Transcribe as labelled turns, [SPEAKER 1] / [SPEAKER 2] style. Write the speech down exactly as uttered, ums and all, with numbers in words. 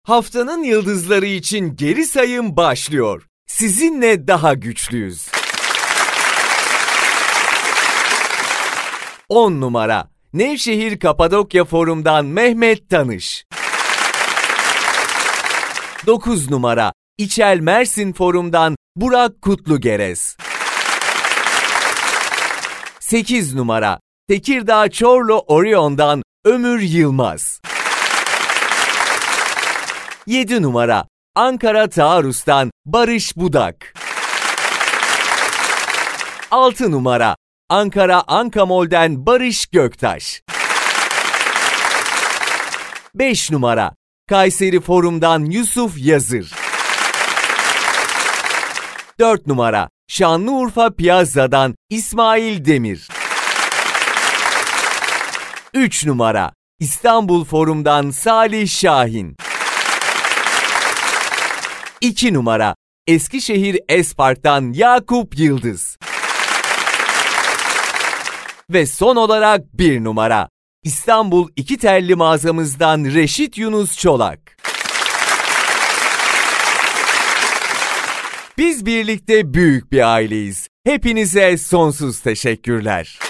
[SPEAKER 1] Haftanın yıldızları için geri sayım başlıyor. Sizinle daha güçlüyüz. on numara. Nevşehir Kapadokya Forum'dan Mehmet Tanış. dokuz numara. İçel Mersin Forum'dan Burak Kutlugerez. sekiz numara. Tekirdağ Çorlu Orion'dan Ömür Yılmaz. yedi numara. Ankara Taarruz'dan Barış Budak. altı numara. Ankara Ankamol'den Barış Göktaş. beş numara. Kayseri Forum'dan Yusuf Yazır. dört numara. Şanlıurfa Piyazza'dan İsmail Demir. üç numara. İstanbul Forum'dan Salih Şahin. iki numara. Eskişehir Espark'tan Yakup Yıldız. Ve son olarak bir numara. İstanbul İki Telli mağazamızdan Reşit Yunus Çolak. Biz birlikte büyük bir aileyiz. Hepinize sonsuz teşekkürler.